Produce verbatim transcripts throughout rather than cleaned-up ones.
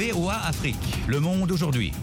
V O A Afrique, Le Monde aujourd'hui.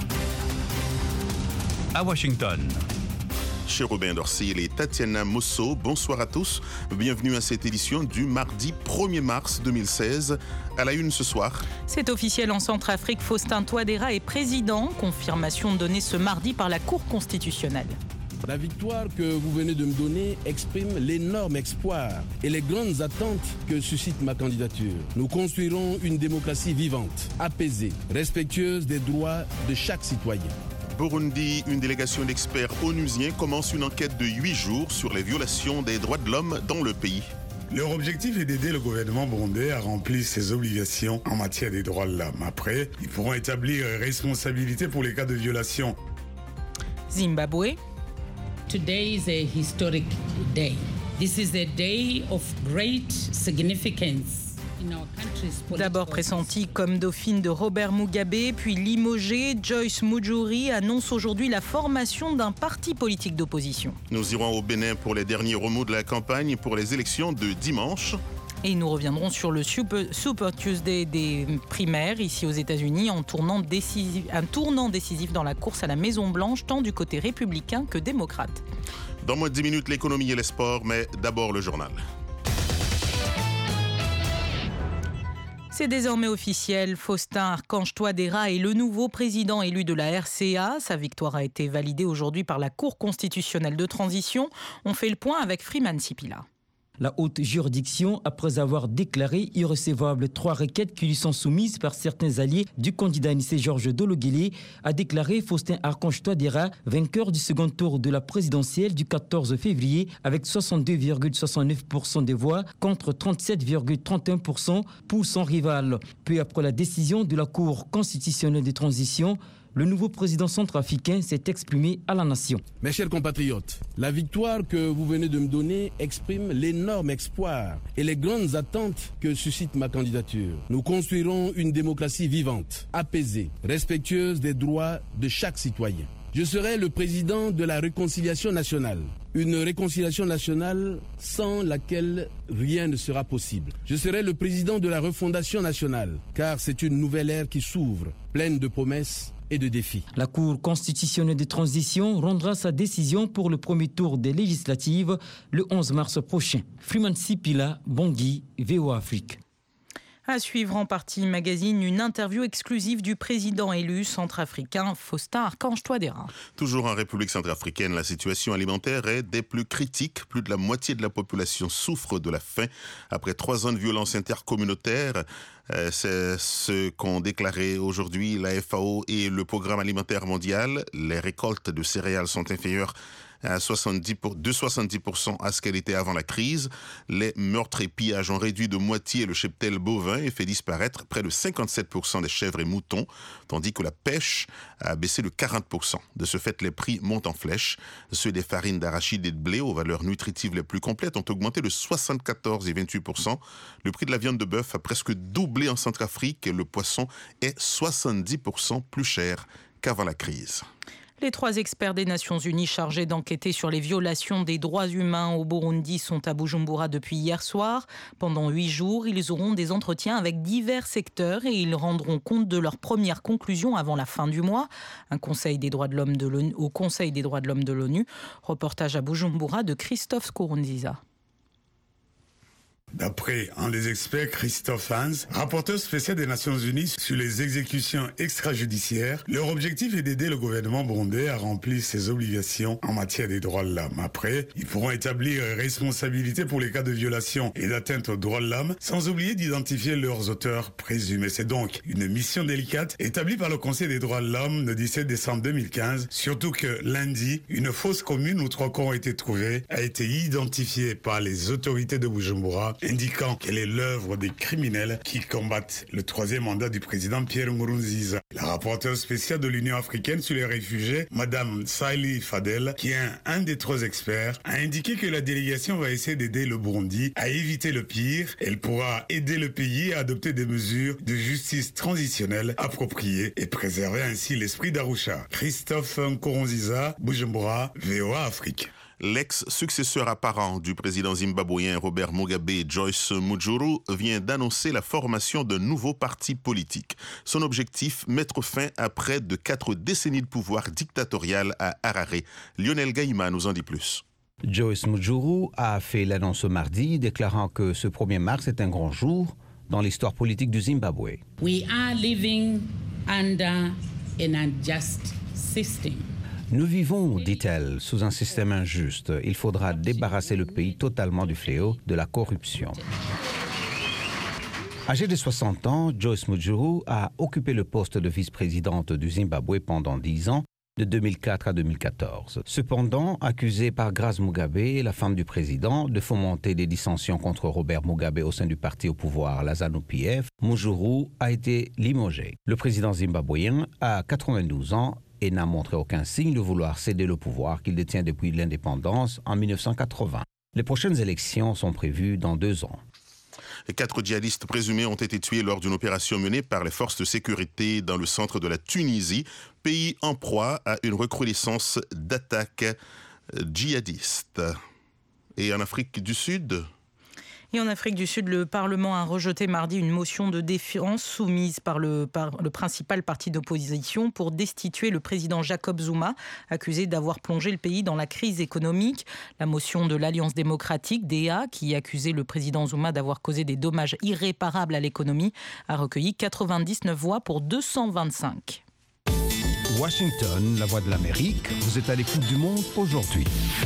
À Washington. Chez Robin Dorsey et Tatiana Mosso, bonsoir à tous. Bienvenue à cette édition du mardi premier mars deux mille seize. À la une ce soir. C'est officiel en Centrafrique, Faustin Touadéra est président. Confirmation donnée ce mardi par la Cour constitutionnelle. La victoire que vous venez de me donner exprime l'énorme espoir et les grandes attentes que suscite ma candidature. Nous construirons une démocratie vivante, apaisée, respectueuse des droits de chaque citoyen. Burundi, une délégation d'experts onusiens commence une enquête de huit jours sur les violations des droits de l'homme dans le pays. Leur objectif est d'aider le gouvernement burundais à remplir ses obligations en matière des droits de l'homme. Après, ils pourront établir responsabilité pour les cas de violation. Zimbabwe. Today is a historic day. This is a day of great significance. D'abord pressentie comme dauphine de Robert Mugabe, puis limogée, Joyce Mujuru annonce aujourd'hui la formation d'un parti politique d'opposition. Nous irons au Bénin pour les derniers remous de la campagne pour les élections de dimanche. Et nous reviendrons sur le Super, Super Tuesday des primaires ici aux États-Unis en tournant décisif, un tournant décisif dans la course à la Maison-Blanche, tant du côté républicain que démocrate. Dans moins de dix minutes, l'économie et les sports, mais d'abord le journal. C'est désormais officiel, Faustin Archange Touadéra est le nouveau président élu de la R C A. Sa victoire a été validée aujourd'hui par la Cour constitutionnelle de transition. On fait le point avec Freeman Sipila. La haute juridiction, après avoir déclaré irrecevables trois requêtes qui lui sont soumises par certains alliés du candidat Anissé Georges Dologuélé, a déclaré Faustin Archange Touadéra vainqueur du second tour de la présidentielle du quatorze février avec soixante-deux virgule soixante-neuf pour cent des voix contre trente-sept virgule trente et un pour cent pour son rival. Peu après la décision de la Cour constitutionnelle de transition, le nouveau président centrafricain s'est exprimé à la nation. Mes chers compatriotes, la victoire que vous venez de me donner exprime l'énorme espoir et les grandes attentes que suscite ma candidature. Nous construirons une démocratie vivante, apaisée, respectueuse des droits de chaque citoyen. Je serai le président de la réconciliation nationale. Une réconciliation nationale sans laquelle rien ne sera possible. Je serai le président de la refondation nationale, car c'est une nouvelle ère qui s'ouvre, pleine de promesses et de défis. La Cour constitutionnelle de transition rendra sa décision pour le premier tour des législatives le onze mars prochain. Freeman Sipila, Bangui, V O A Afrique. À suivre en partie magazine, une interview exclusive du président élu centrafricain Faustin Archange Touadéra. Toujours en République centrafricaine, la situation alimentaire est des plus critiques. Plus de la moitié de la population souffre de la faim. Après trois ans de violence intercommunautaire, euh, c'est ce qu'ont déclaré aujourd'hui la F A O et le Programme alimentaire mondial. Les récoltes de céréales sont inférieures à soixante-dix pour, de soixante-dix pour cent à ce qu'elle était avant la crise. Les meurtres et pillages ont réduit de moitié le cheptel bovin et fait disparaître près de cinquante-sept pour cent des chèvres et moutons, tandis que la pêche a baissé de quarante pour cent. De ce fait, les prix montent en flèche. Ceux des farines d'arachide et de blé aux valeurs nutritives les plus complètes ont augmenté de soixante-quatorze et vingt-huit pour cent. Le prix de la viande de bœuf a presque doublé en Centrafrique et le poisson est soixante-dix pour cent plus cher qu'avant la crise. Les trois experts des Nations Unies chargés d'enquêter sur les violations des droits humains au Burundi sont à Bujumbura depuis hier soir. Pendant huit jours, ils auront des entretiens avec divers secteurs et ils rendront compte de leurs premières conclusions avant la fin du mois. Un conseil des droits de l'homme de l'ONU, au Conseil des droits de l'homme de l'ONU. Reportage à Bujumbura de Christophe Skurunziza. D'après un des experts, Christophe Hans, rapporteur spécial des Nations Unies sur les exécutions extrajudiciaires, leur objectif est d'aider le gouvernement burundais à remplir ses obligations en matière des droits de l'homme. Après, ils pourront établir responsabilité pour les cas de violation et d'atteinte aux droits de l'homme, sans oublier d'identifier leurs auteurs présumés. C'est donc une mission délicate établie par le Conseil des droits de l'homme le dix-sept décembre deux mille quinze, surtout que lundi, une fosse commune où trois corps ont été trouvés a été identifiée par les autorités de Bujumbura, indiquant qu'elle est l'œuvre des criminels qui combattent le troisième mandat du président Pierre Nkurunziza. La rapporteure spéciale de l'Union africaine sur les réfugiés, Madame Saïli Fadel, qui est un, un des trois experts, a indiqué que la délégation va essayer d'aider le Burundi à éviter le pire. Elle pourra aider le pays à adopter des mesures de justice transitionnelle appropriées et préserver ainsi l'esprit d'Arusha. Christophe Nkurunziza, Bujumbura, V O A Afrique. L'ex-successeur apparent du président zimbabwéen Robert Mugabe, Joyce Mujuru, vient d'annoncer la formation d'un nouveau parti politique. Son objectif, mettre fin à près de quatre décennies de pouvoir dictatorial à Harare. Lionel Gaïma nous en dit plus. Joyce Mujuru a fait l'annonce mardi, déclarant que ce premier mars est un grand jour dans l'histoire politique du Zimbabwe. We are living under an unjust system. Nous vivons, dit-elle, sous un système injuste. Il faudra débarrasser le pays totalement du fléau de la corruption. Âgée de soixante ans, Joyce Mujuru a occupé le poste de vice-présidente du Zimbabwe pendant dix ans, de deux mille quatre à deux mille quatorze. Cependant, accusée par Grace Mugabe, la femme du président, de fomenter des dissensions contre Robert Mugabe au sein du parti au pouvoir, la ZANU-P F, Mujuru a été limogée. Le président zimbabwéen a quatre-vingt-douze ans et n'a montré aucun signe de vouloir céder le pouvoir qu'il détient depuis l'indépendance en mille neuf cent quatre-vingts. Les prochaines élections sont prévues dans deux ans. Quatre djihadistes présumés ont été tués lors d'une opération menée par les forces de sécurité dans le centre de la Tunisie, pays en proie à une recrudescence d'attaques djihadistes. Et en Afrique du Sud... Et en Afrique du Sud, le Parlement a rejeté mardi une motion de défiance soumise par le, par le principal parti d'opposition pour destituer le président Jacob Zuma, accusé d'avoir plongé le pays dans la crise économique. La motion de l'Alliance démocratique, D A, qui accusait le président Zuma d'avoir causé des dommages irréparables à l'économie, a recueilli quatre-vingt-dix-neuf voix pour deux cent vingt-cinq. Washington, la voix de l'Amérique, vous êtes à l'écoute du monde aujourd'hui.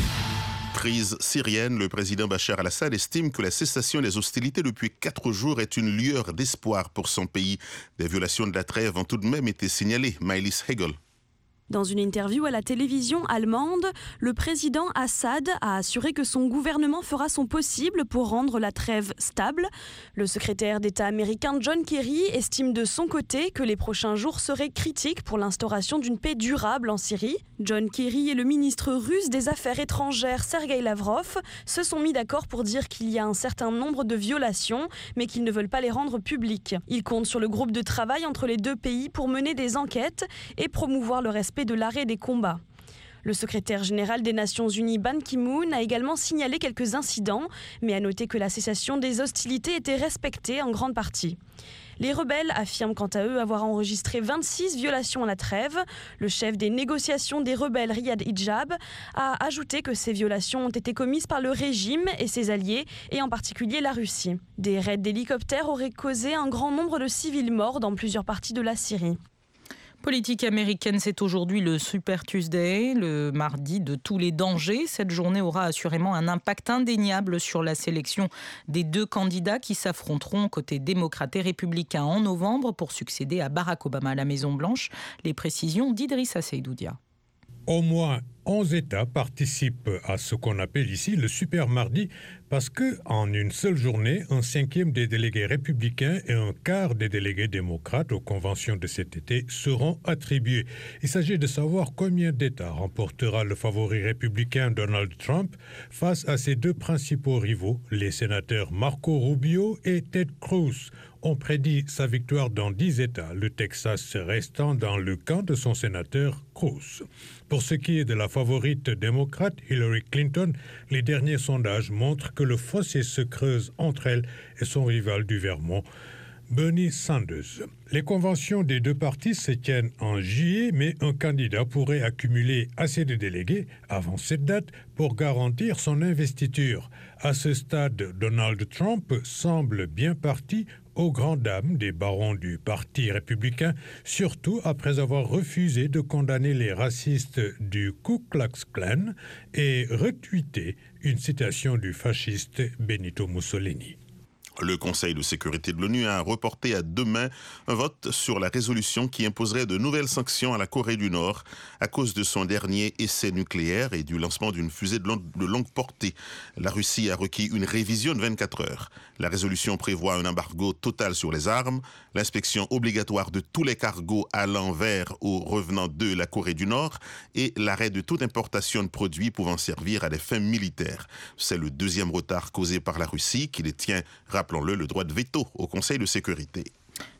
Crise syrienne, le président Bachar al-Assad estime que la cessation des hostilités depuis quatre jours est une lueur d'espoir pour son pays. Des violations de la trêve ont tout de même été signalées. Maëlys Hegel. Dans une interview à la télévision allemande, le président Assad a assuré que son gouvernement fera son possible pour rendre la trêve stable. Le secrétaire d'État américain John Kerry estime de son côté que les prochains jours seraient critiques pour l'instauration d'une paix durable en Syrie. John Kerry et le ministre russe des Affaires étrangères Sergei Lavrov se sont mis d'accord pour dire qu'il y a un certain nombre de violations, mais qu'ils ne veulent pas les rendre publiques. Ils comptent sur le groupe de travail entre les deux pays pour mener des enquêtes et promouvoir le respect de l'arrêt des combats. Le secrétaire général des Nations Unies Ban Ki-moon a également signalé quelques incidents, mais a noté que la cessation des hostilités était respectée en grande partie. Les rebelles affirment quant à eux avoir enregistré vingt-six violations à la trêve. Le chef des négociations des rebelles, Riyad Hijab, a ajouté que ces violations ont été commises par le régime et ses alliés, et en particulier la Russie. Des raids d'hélicoptères auraient causé un grand nombre de civils morts dans plusieurs parties de la Syrie. Politique américaine, c'est aujourd'hui le Super Tuesday, le mardi de tous les dangers. Cette journée aura assurément un impact indéniable sur la sélection des deux candidats qui s'affronteront côté démocrate et républicain en novembre pour succéder à Barack Obama à la Maison-Blanche. Les précisions d'Idrissa Seydoudia. Au moins onze États participent à ce qu'on appelle ici le Super Mardi parce qu'en une seule journée, un cinquième des délégués républicains et un quart des délégués démocrates aux conventions de cet été seront attribués. Il s'agit de savoir combien d'États remportera le favori républicain Donald Trump face à ses deux principaux rivaux, les sénateurs Marco Rubio et Ted Cruz. On prédit sa victoire dans dix États, le Texas restant dans le camp de son sénateur Cruz. Pour ce qui est de la favorite démocrate Hillary Clinton, les derniers sondages montrent que le fossé se creuse entre elle et son rival du Vermont, Bernie Sanders. Les conventions des deux partis se tiennent en juillet, mais un candidat pourrait accumuler assez de délégués avant cette date pour garantir son investiture. À ce stade, Donald Trump semble bien parti aux grandes dames des barons du Parti républicain, surtout après avoir refusé de condamner les racistes du Ku Klux Klan et retweeté une citation du fasciste Benito Mussolini. Le Conseil de sécurité de l'ONU a reporté à demain un vote sur la résolution qui imposerait de nouvelles sanctions à la Corée du Nord à cause de son dernier essai nucléaire et du lancement d'une fusée de longue, de longue portée. La Russie a requis une révision de vingt-quatre heures. La résolution prévoit un embargo total sur les armes, l'inspection obligatoire de tous les cargos allant vers ou revenant de la Corée du Nord et l'arrêt de toute importation de produits pouvant servir à des fins militaires. C'est le deuxième retard causé par la Russie qui détient, rappelons-le, le droit de veto au Conseil de sécurité.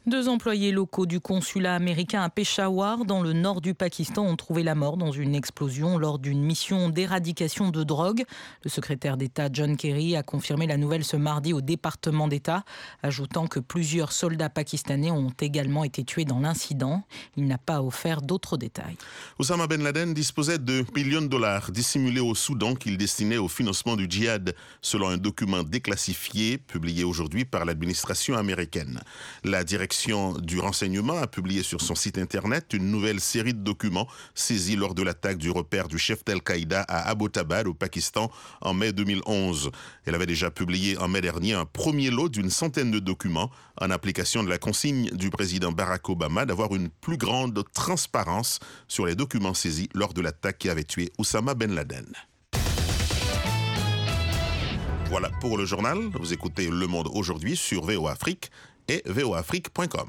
Deux employés locaux du consulat américain à Peshawar, dans le nord du Pakistan, ont trouvé la mort dans une explosion lors d'une mission d'éradication de drogue. Le secrétaire d'État John Kerry a confirmé la nouvelle ce mardi au département d'État, ajoutant que plusieurs soldats pakistanais ont également été tués dans l'incident. Il n'a pas offert d'autres détails. Oussama Ben Laden disposait de millions de dollars dissimulés au Soudan qu'il destinait au financement du djihad, selon un document déclassifié publié aujourd'hui par l'administration américaine. La direction du renseignement a publié sur son site internet une nouvelle série de documents saisis lors de l'attaque du repère du chef d'Al-Qaïda à Abbottabad au Pakistan en mai deux mille onze. Elle avait déjà publié en mai dernier un premier lot d'une centaine de documents en application de la consigne du président Barack Obama d'avoir une plus grande transparence sur les documents saisis lors de l'attaque qui avait tué Oussama Ben Laden. Voilà pour le journal. Vous écoutez Le Monde aujourd'hui sur V O A Afrique et v o afrique point com.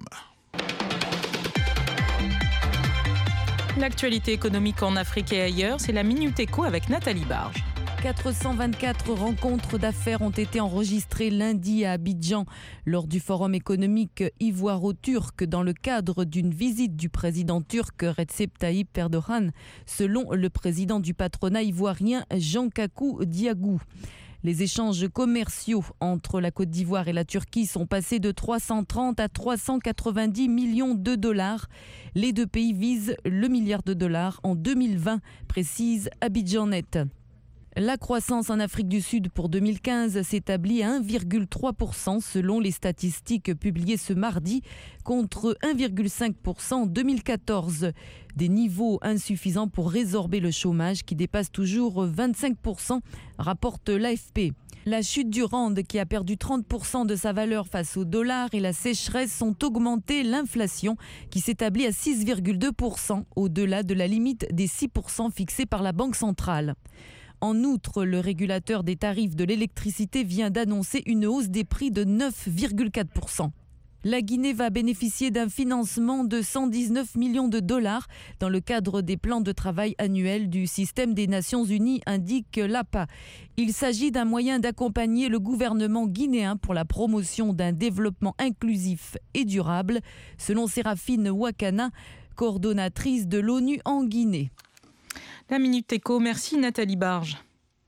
L'actualité économique en Afrique et ailleurs, c'est la Minute Éco avec Nathalie Barge. quatre cent vingt-quatre rencontres d'affaires ont été enregistrées lundi à Abidjan lors du forum économique ivoiro-turc dans le cadre d'une visite du président turc Recep Tayyip Erdogan, selon le président du patronat ivoirien Jean Kakou Diagou. Les échanges commerciaux entre la Côte d'Ivoire et la Turquie sont passés de trois cent trente à trois cent quatre-vingt-dix millions de dollars. Les deux pays visent le milliard de dollars en deux mille vingt, précise Abidjanet. La croissance en Afrique du Sud pour deux mille quinze s'établit à un virgule trois pour cent selon les statistiques publiées ce mardi, contre un virgule cinq pour cent en deux mille quatorze. Des niveaux insuffisants pour résorber le chômage qui dépasse toujours vingt-cinq pour cent, rapporte l'A F P. La chute du rand qui a perdu trente pour cent de sa valeur face au dollar et la sécheresse ont augmenté l'inflation qui s'établit à six virgule deux pour cent, au-delà de la limite des six pour cent fixée par la Banque centrale. En outre, le régulateur des tarifs de l'électricité vient d'annoncer une hausse des prix de neuf virgule quatre pour cent. La Guinée va bénéficier d'un financement de cent dix-neuf millions de dollars dans le cadre des plans de travail annuels du système des Nations Unies, indique l'A P A. Il s'agit d'un moyen d'accompagner le gouvernement guinéen pour la promotion d'un développement inclusif et durable, selon Séraphine Wakana, coordonnatrice de l'ONU en Guinée. La Minute Éco, merci Nathalie Barge.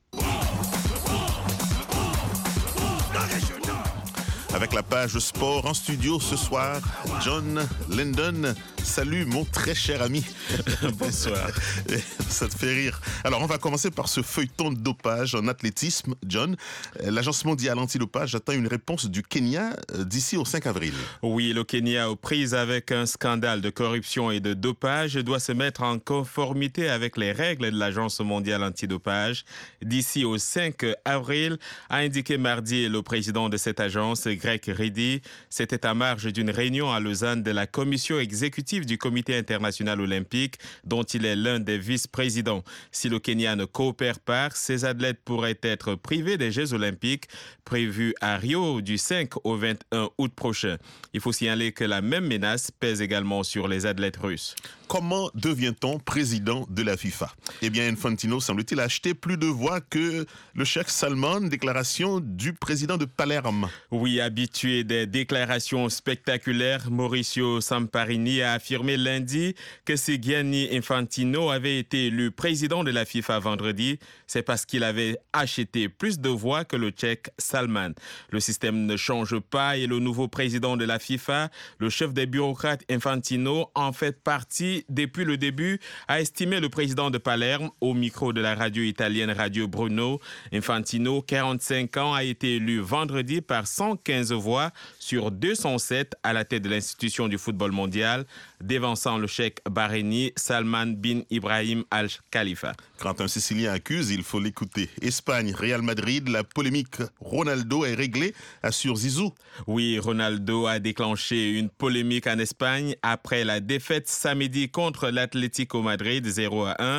Avec la page sport en studio ce soir, John Linden. Salut mon très cher ami. Bonsoir. Ça te fait rire. Alors on va commencer par ce feuilleton de dopage en athlétisme, John. L'Agence mondiale antidopage attend une réponse du Kenya d'ici au cinq avril. Oui, le Kenya, aux prises avec un scandale de corruption et de dopage, doit se mettre en conformité avec les règles de l'Agence mondiale antidopage d'ici au cinq avril, a indiqué mardi le président de cette agence, Greg Riddy. C'était à marge d'une réunion à Lausanne de la commission exécutive du Comité international olympique, dont il est l'un des vice-présidents. Si le Kenya ne coopère pas, ses athlètes pourraient être privés des Jeux olympiques prévus à Rio du cinq au vingt et un août prochain. Il faut signaler que la même menace pèse également sur les athlètes russes. Comment devient-on président de la FIFA? Eh bien, Infantino, semble-t-il, a acheté plus de voix que le cheikh Salman, déclaration du président de Palerme. Oui, habitué des déclarations spectaculaires, Mauricio Samparini a affirmé lundi que si Gianni Infantino avait été élu président de la FIFA vendredi, c'est parce qu'il avait acheté plus de voix que le cheikh Salman. Le système ne change pas et le nouveau président de la FIFA, le chef des bureaucrates Infantino, en fait partie depuis le début, a estimé le président de Palerme au micro de la radio italienne Radio Bruno. Infantino, quarante-cinq ans, a été élu vendredi par cent quinze voix sur deux cent sept à la tête de l'institution du football mondial, dévançant le cheikh bahreïni Salman bin Ibrahim Al Khalifa. Quand un Sicilien accuse, il faut l'écouter. Espagne, Real Madrid, la polémique Ronaldo est réglée, assure Zizou. Oui, Ronaldo a déclenché une polémique en Espagne après la défaite samedi contre l'Atlético Madrid zéro à un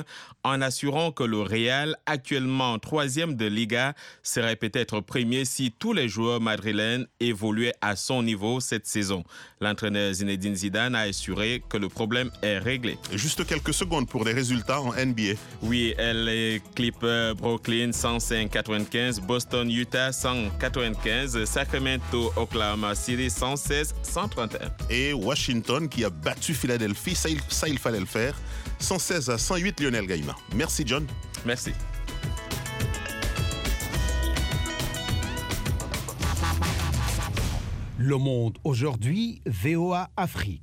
en assurant que le Real, actuellement troisième de Liga, serait peut-être premier si tous les joueurs madrilènes évoluaient à son niveau cette saison. L'entraîneur Zinedine Zidane a assuré que le problème est réglé. Juste quelques secondes pour les résultats en N B A. Oui, L A Clippers Brooklyn cent cinq quatre-vingt-quinze, Boston Utah cent quatre-vingt-quinze, Sacramento Oklahoma City cent seize cent trente et un. Et Washington qui a battu Philadelphie, ça il, ça il fallait le faire, cent seize à cent huit Lionel Gaïma. Merci John. Merci. Le Monde aujourd'hui, V O A Afrique.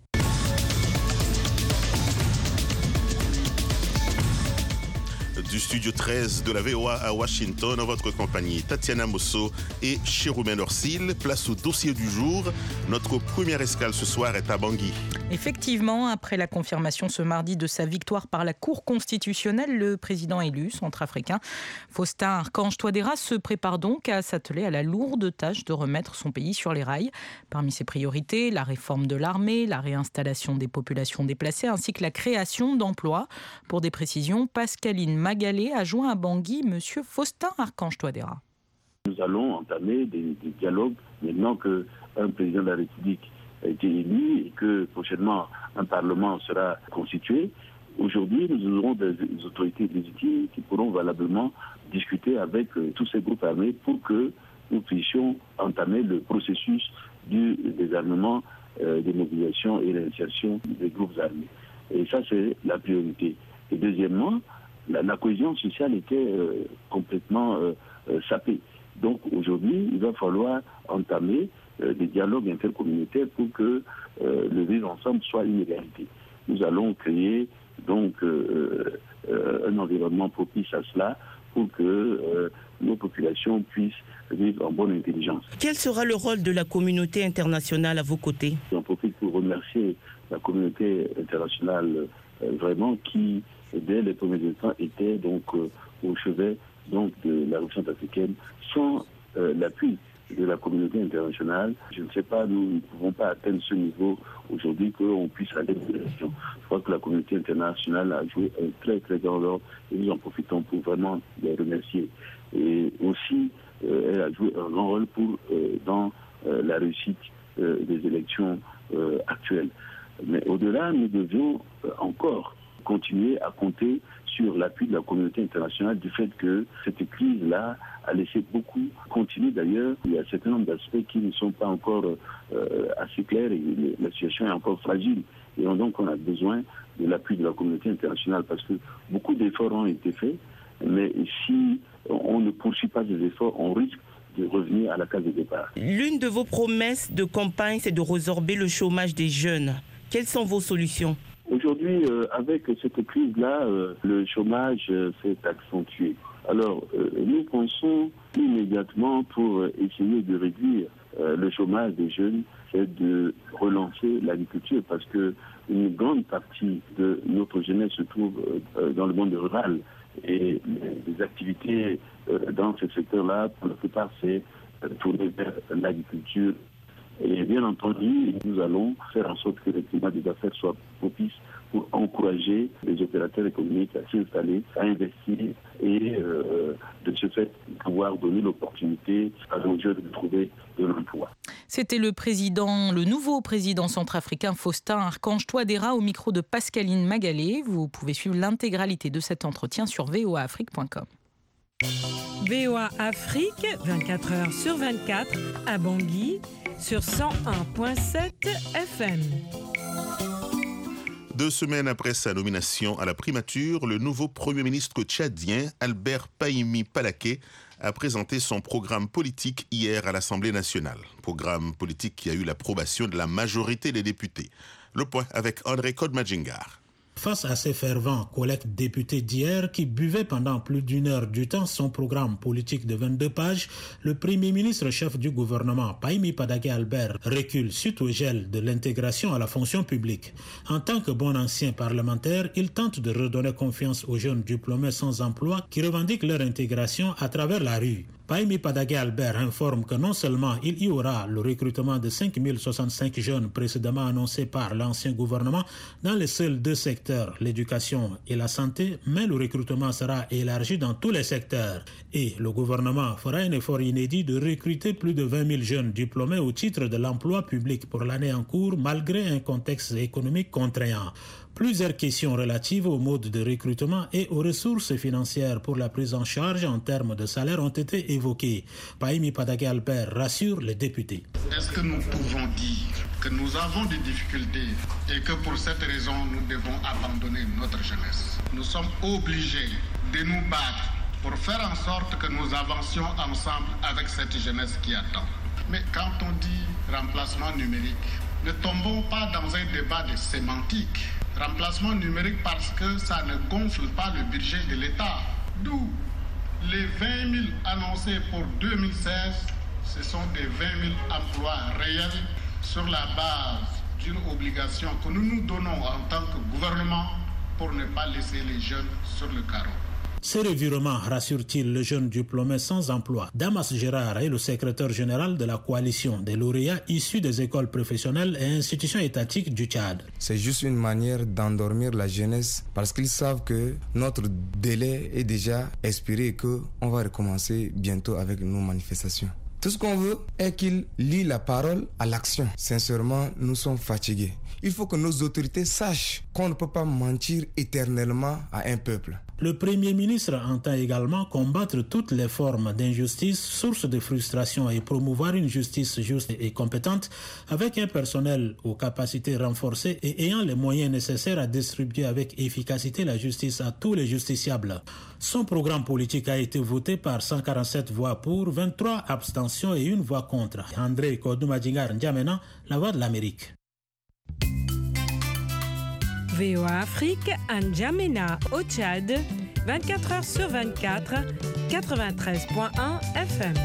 Du studio treize de la V O A à Washington, en votre compagnie, Tatiana Mosso et Chéroumen Orsil. Place au dossier du jour. Notre première escale ce soir est à Bangui. Effectivement, après la confirmation ce mardi de sa victoire par la Cour constitutionnelle, le président élu centrafricain Faustin Archange Touadéra se prépare donc à s'atteler à la lourde tâche de remettre son pays sur les rails. Parmi ses priorités, la réforme de l'armée, la réinstallation des populations déplacées ainsi que la création d'emplois. Pour des précisions, Pascaline Magalé a joint à Bangui M. Faustin Archange Touadéra. Nous allons entamer des, des dialogues maintenant qu'un président de la République a été élu et que prochainement un parlement sera constitué. Aujourd'hui, nous aurons des, des autorités légitimes qui pourront valablement discuter avec euh, tous ces groupes armés pour que nous puissions entamer le processus du désarmement, euh, des mobilisations et l'insertion des groupes armés. Et ça, c'est la priorité. Et deuxièmement, la, la cohésion sociale était euh, complètement euh, euh, sapée. Donc aujourd'hui, il va falloir entamer euh, des dialogues intercommunautaires pour que euh, le vivre ensemble soit une réalité. Nous allons créer donc euh, euh, un environnement propice à cela pour que euh, nos populations puissent vivre en bonne intelligence. Quel sera le rôle de la communauté internationale à vos côtés? J'en profite pour remercier la communauté internationale euh, vraiment qui, dès les premiers instants, était donc euh, au chevet donc de la République centrafricaine. Sans euh, l'appui de la communauté internationale, je ne sais pas, nous ne pouvons pas atteindre ce niveau aujourd'hui qu'on puisse aller dans l'élection. Je crois que la communauté internationale a joué un très très grand rôle et nous en profitons pour vraiment les remercier. Et aussi, euh, elle a joué un grand rôle pour, euh, dans euh, la réussite euh, des élections euh, actuelles. Mais au-delà, nous devions euh, encore continuer à compter sur l'appui de la communauté internationale du fait que cette crise-là a laissé beaucoup continuer. D'ailleurs, il y a un certain nombre d'aspects qui ne sont pas encore euh, assez clairs et la situation est encore fragile. Et donc, on a besoin de l'appui de la communauté internationale parce que beaucoup d'efforts ont été faits, mais si on ne poursuit pas ces efforts, on risque de revenir à la case de départ. L'une de vos promesses de campagne, c'est de résorber le chômage des jeunes. Quelles sont vos solutions ? Aujourd'hui, euh, avec cette crise-là, euh, le chômage euh, s'est accentué. Alors, euh, nous pensons immédiatement pour euh, essayer de réduire euh, le chômage des jeunes, c'est de relancer l'agriculture parce que une grande partie de notre jeunesse se trouve euh, dans le monde rural et les activités euh, dans ce secteur-là, pour la plupart, c'est euh, tourner vers l'agriculture. Et bien entendu, nous allons faire en sorte que le climat des affaires soit propice pour encourager les opérateurs économiques à s'installer, à investir et euh, de ce fait pouvoir donner l'opportunité à nos jeunes de trouver de l'emploi. C'était le président, le nouveau président centrafricain Faustin Archange Touadéra au micro de Pascaline Magalé. Vous pouvez suivre l'intégralité de cet entretien sur v o a afrique point com. V O A Afrique, vingt-quatre heures sur vingt-quatre, à Bangui, sur cent un virgule sept F M. Deux semaines après sa nomination à la primature, le nouveau Premier ministre tchadien, Albert Pahimi Palaké, a présenté son programme politique hier à l'Assemblée nationale. Programme politique qui a eu l'approbation de la majorité des députés. Le point avec André Kodmadjingar. Face à ces fervents collègues députés d'hier qui buvaient pendant plus d'une heure du temps son programme politique de vingt-deux pages, le Premier ministre chef du gouvernement, Pahimi Palaké Albert, recule suite au gel de l'intégration à la fonction publique. En tant que bon ancien parlementaire, il tente de redonner confiance aux jeunes diplômés sans emploi qui revendiquent leur intégration à travers la rue. Pahimi Padaké Albert informe que non seulement il y aura le recrutement de cinq mille soixante-cinq jeunes précédemment annoncés par l'ancien gouvernement dans les seuls deux secteurs, l'éducation et la santé, mais le recrutement sera élargi dans tous les secteurs. Et le gouvernement fera un effort inédit de recruter plus de vingt mille jeunes diplômés au titre de l'emploi public pour l'année en cours, malgré un contexte économique contraignant. Plusieurs questions relatives au mode de recrutement et aux ressources financières pour la prise en charge en termes de salaire ont été évoquées. Pahimi Padaké Albert rassure les députés. Est-ce que nous pouvons dire que nous avons des difficultés et que pour cette raison nous devons abandonner notre jeunesse? Nous sommes obligés de nous battre pour faire en sorte que nous avancions ensemble avec cette jeunesse qui attend. Mais quand on dit remplacement numérique, ne tombons pas dans un débat de sémantique. Remplacement numérique parce que ça ne gonfle pas le budget de l'État. D'où les vingt mille annoncés pour deux mille seize, ce sont des vingt mille emplois réels sur la base d'une obligation que nous nous donnons en tant que gouvernement pour ne pas laisser les jeunes sur le carreau. Ce revirement rassure-t-il le jeune diplômé sans emploi? Damas Gérard est le secrétaire général de la coalition des lauréats issus des écoles professionnelles et institutions étatiques du Tchad. C'est juste une manière d'endormir la jeunesse parce qu'ils savent que notre délai est déjà expiré et qu'on va recommencer bientôt avec nos manifestations. Tout ce qu'on veut est qu'ils lient la parole à l'action. Sincèrement, nous sommes fatigués. Il faut que nos autorités sachent qu'on ne peut pas mentir éternellement à un peuple. Le Premier ministre entend également combattre toutes les formes d'injustice, source de frustration et promouvoir une justice juste et compétente avec un personnel aux capacités renforcées et ayant les moyens nécessaires à distribuer avec efficacité la justice à tous les justiciables. Son programme politique a été voté par cent quarante-sept voix pour, vingt-trois abstentions et une voix contre. André Kodoumadjingar N'Djamena, La Voix de l'Amérique. V O A Afrique, à N'Djamena, au Tchad, vingt-quatre heures sur vingt-quatre, quatre-vingt-treize point un F M.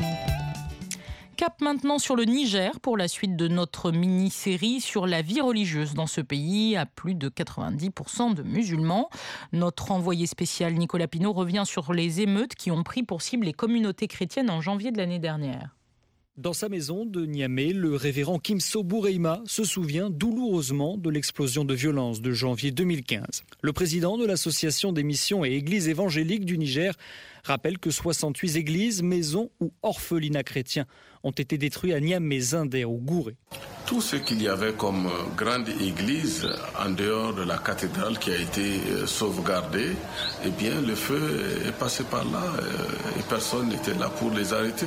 Cap maintenant sur le Niger pour la suite de notre mini-série sur la vie religieuse dans ce pays à plus de quatre-vingt-dix pour cent de musulmans. Notre envoyé spécial Nicolas Pinault revient sur les émeutes qui ont pris pour cible les communautés chrétiennes en janvier de l'année dernière. Dans sa maison de Niamey, le révérend Kimso Boureima se souvient douloureusement de l'explosion de violence de janvier deux mille quinze. Le président de l'Association des missions et églises évangéliques du Niger rappelle que soixante-huit églises, maisons ou orphelinats chrétiens ont été détruits à Niamey, Zinder ou Gouré. Tout ce qu'il y avait comme grande église en dehors de la cathédrale qui a été sauvegardée, eh bien le feu est passé par là et personne n'était là pour les arrêter.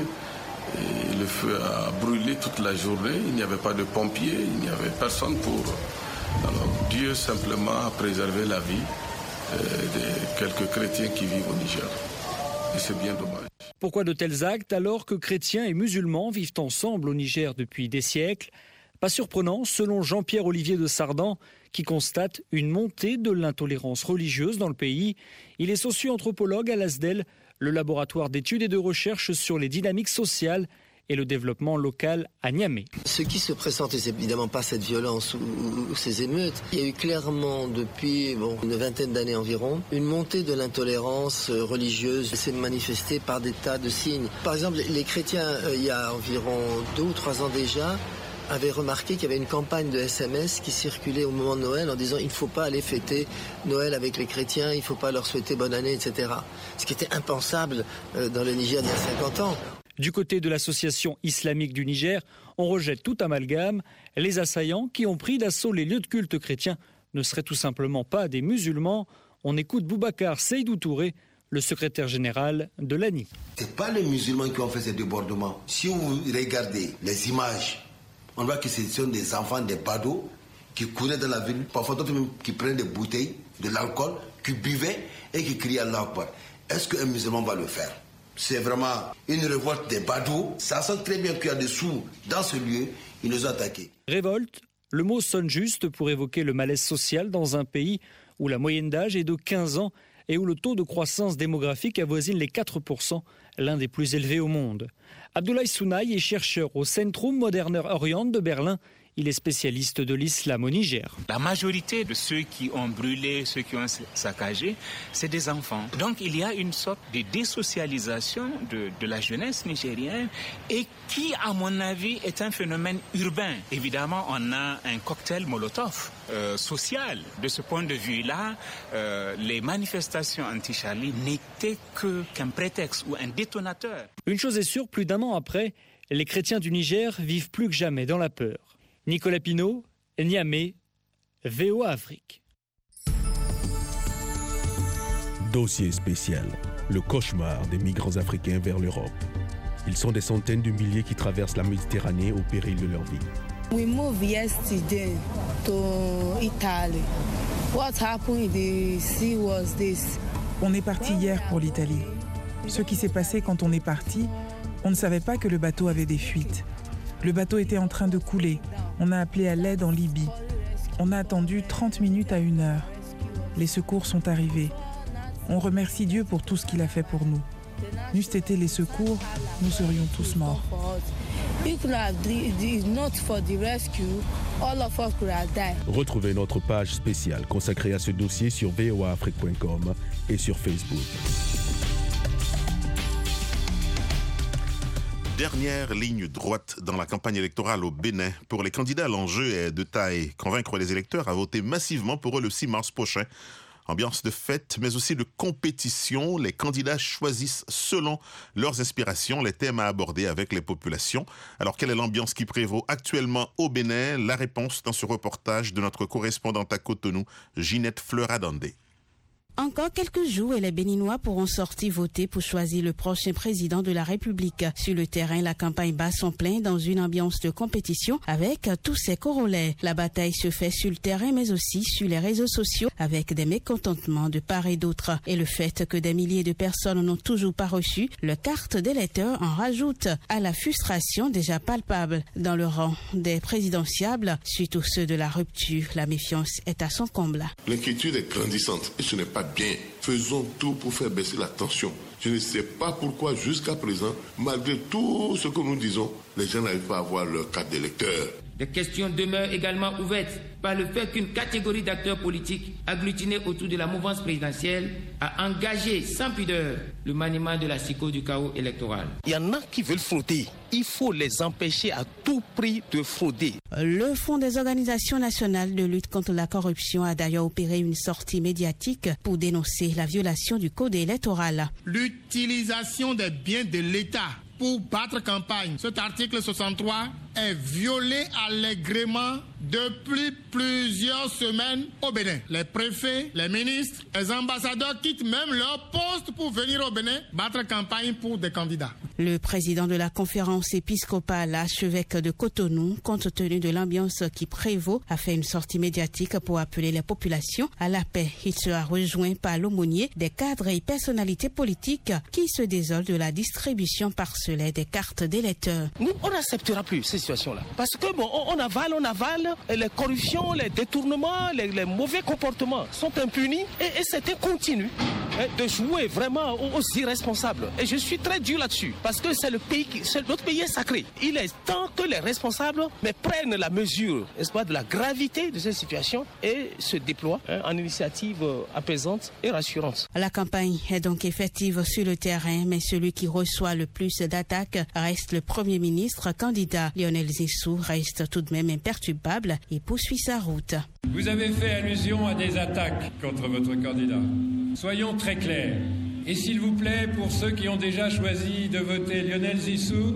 Et le feu a brûlé toute la journée, il n'y avait pas de pompiers, il n'y avait personne pour... Alors Dieu simplement a préservé la vie euh, de quelques chrétiens qui vivent au Niger. Et c'est bien dommage. Pourquoi de tels actes alors que chrétiens et musulmans vivent ensemble au Niger depuis des siècles? Pas surprenant, selon Jean-Pierre Olivier de Sardan, qui constate une montée de l'intolérance religieuse dans le pays. Il est socio-anthropologue à l'A S D E L, le laboratoire d'études et de recherche sur les dynamiques sociales et le développement local à Niamey. Ce qui se présente, c'est évidemment pas cette violence ou, ou, ou ces émeutes. Il y a eu clairement depuis bon, une vingtaine d'années environ une montée de l'intolérance religieuse. C'est manifesté par des tas de signes. Par exemple, les chrétiens, euh, il y a environ deux ou trois ans déjà, avait remarqué qu'il y avait une campagne de S M S qui circulait au moment de Noël en disant il ne faut pas aller fêter Noël avec les chrétiens, il ne faut pas leur souhaiter bonne année, et cetera. Ce qui était impensable dans le Niger il y a cinquante ans. Du côté de l'association islamique du Niger, on rejette tout amalgame. Les assaillants qui ont pris d'assaut les lieux de culte chrétiens ne seraient tout simplement pas des musulmans. On écoute Boubacar Seydou Touré, le secrétaire général de l'A N I. Ce n'est pas les musulmans qui ont fait ces débordements. Si vous regardez les images, on voit que ce sont des enfants, des badauds, qui couraient dans la ville, parfois d'autres même qui prenaient des bouteilles, de l'alcool, qui buvaient et qui criaient Allah Akbar. Est-ce qu'un musulman va le faire? C'est vraiment une révolte des badauds. Ça sent très bien qu'il y a des sous dans ce lieu. Ils nous ont attaqués. Révolte, le mot sonne juste pour évoquer le malaise social dans un pays où la moyenne d'âge est de quinze ans et où le taux de croissance démographique avoisine les quatre pour cent, l'un des plus élevés au monde. Abdoulaye Sounaï est chercheur au Centrum Moderner Orient de Berlin. Il est spécialiste de l'islam au Niger. La majorité de ceux qui ont brûlé, ceux qui ont saccagé, c'est des enfants. Donc il y a une sorte de désocialisation de, de la jeunesse nigérienne et qui, à mon avis, est un phénomène urbain. Évidemment, on a un cocktail Molotov euh, social. De ce point de vue-là, euh, les manifestations anti-Charlie n'étaient que, qu'un prétexte ou un détonateur. Une chose est sûre, plus d'un an après, les chrétiens du Niger vivent plus que jamais dans la peur. Nicolas Pinault, Niamey, V O A Afrique. Dossier spécial, le cauchemar des migrants africains vers l'Europe. Ils sont des centaines de milliers qui traversent la Méditerranée au péril de leur vie. We moved yesterday to Italy. What happened in the sea was this. On est parti hier pour l'Italie. Ce qui s'est passé quand on est parti, on ne savait pas que le bateau avait des fuites. Le bateau était en train de couler. On a appelé à l'aide en Libye. On a attendu trente minutes à une heure. Les secours sont arrivés. On remercie Dieu pour tout ce qu'il a fait pour nous. N'eussent été les secours, nous serions tous morts. Retrouvez notre page spéciale consacrée à ce dossier sur v o a afrique point com et sur Facebook. Dernière ligne droite dans la campagne électorale au Bénin. Pour les candidats, l'enjeu est de taille. Convaincre les électeurs à voter massivement pour eux le six mars prochain. Ambiance de fête, mais aussi de compétition. Les candidats choisissent selon leurs inspirations les thèmes à aborder avec les populations. Alors, quelle est l'ambiance qui prévaut actuellement au Bénin? La réponse dans ce reportage de notre correspondante à Cotonou, Ginette Fleuradandé. Encore quelques jours et les Béninois pourront sortir voter pour choisir le prochain président de la République. Sur le terrain, la campagne bat son plein dans une ambiance de compétition avec tous ses corollaires. La bataille se fait sur le terrain mais aussi sur les réseaux sociaux avec des mécontentements de part et d'autre. Et le fait que des milliers de personnes n'ont toujours pas reçu leur carte d'électeur en rajoute à la frustration déjà palpable dans le rang des présidentiables. Surtout ceux de la rupture, la méfiance est à son comble. L'inquiétude est grandissante et ce n'est pas bien. Faisons tout pour faire baisser la tension. Je ne sais pas pourquoi jusqu'à présent, malgré tout ce que nous disons, les gens n'arrivent pas à avoir leur carte d'électeur. Les questions demeurent également ouvertes par le fait qu'une catégorie d'acteurs politiques agglutinés autour de la mouvance présidentielle a engagé sans pudeur le maniement de la psychose du chaos électoral. Il y en a qui veulent frauder. Il faut les empêcher à tout prix de frauder. Le Fonds des organisations nationales de lutte contre la corruption a d'ailleurs opéré une sortie médiatique pour dénoncer la violation du code électoral. L'utilisation des biens de l'État pour battre campagne. Cet article soixante-trois est violé allègrement depuis plusieurs semaines au Bénin. Les préfets, les ministres, les ambassadeurs quittent même leur poste pour venir au Bénin battre campagne pour des candidats. Le président de la conférence épiscopale, archevêque de Cotonou, compte tenu de l'ambiance qui prévaut, a fait une sortie médiatique pour appeler les populations à la paix. Il sera rejoint par l'aumônier des cadres et personnalités politiques qui se désolent de la distribution parcellaire des cartes d'électeurs. Nous, on n'acceptera plus ces situations-là. Parce que bon, on, on avale, on avale, et les corruptions, les détournements, les, les mauvais comportements sont impunis et, et c'était continu hein, de jouer vraiment aux, aux irresponsables. Et je suis très dur là-dessus. Parce que c'est le pays qui, c'est, notre pays est sacré. Il est temps que les responsables mais prennent la mesure, n'est-ce pas, de la gravité de cette situation et se déploient hein, en initiative apaisante et rassurante. La campagne est donc effective sur le terrain, mais celui qui reçoit le plus d'attaques reste le Premier ministre candidat. Lionel Zissou reste tout de même imperturbable et poursuit sa route. Vous avez fait allusion à des attaques contre votre candidat. Soyons très clairs. Et s'il vous plaît, pour ceux qui ont déjà choisi de voter Lionel Zissou,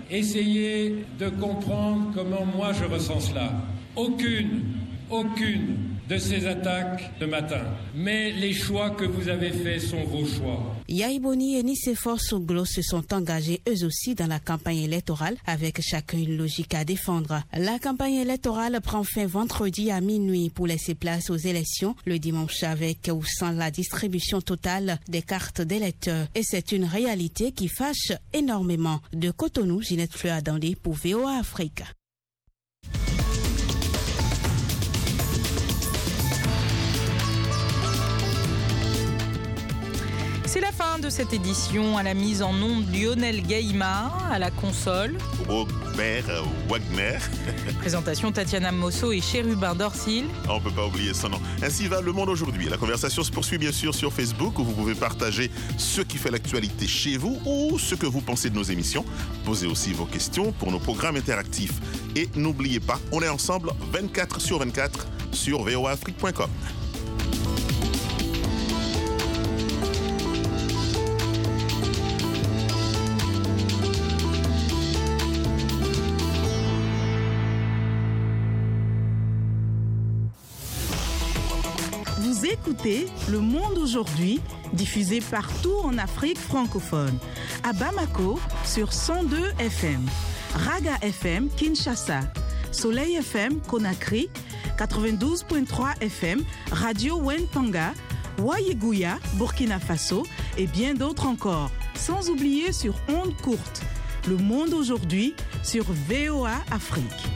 essayez de comprendre comment moi je ressens cela. Aucune, aucune de ces attaques ce matin. Mais les choix que vous avez faits sont vos choix. Yaïboni et Nicéphore Souglo se sont engagés eux aussi dans la campagne électorale avec chacun une logique à défendre. La campagne électorale prend fin vendredi à minuit pour laisser place aux élections le dimanche avec ou sans la distribution totale des cartes d'électeurs. Et c'est une réalité qui fâche énormément. De Cotonou, Ginette Fleuradandé pour V O A Afrique. C'est la fin de cette édition. À la mise en onde, Lionel Gaïmard, à la console Robert Wagner. Présentation Tatiana Mosso et Chérubin Dorsil. On ne peut pas oublier son nom. Ainsi va Le Monde aujourd'hui. La conversation se poursuit bien sûr sur Facebook où vous pouvez partager ce qui fait l'actualité chez vous ou ce que vous pensez de nos émissions. Posez aussi vos questions pour nos programmes interactifs. Et n'oubliez pas, on est ensemble vingt-quatre sur vingt-quatre sur v o a afrique point com. Vous écoutez Le Monde aujourd'hui, diffusé partout en Afrique francophone. À Bamako, sur cent deux F M. Raga F M, Kinshasa. Soleil F M, Conakry. quatre-vingt-douze virgule trois F M, Radio Wentanga. Wayeguya, Burkina Faso. Et bien d'autres encore. Sans oublier sur ondes courtes. Le Monde aujourd'hui, sur V O A Afrique.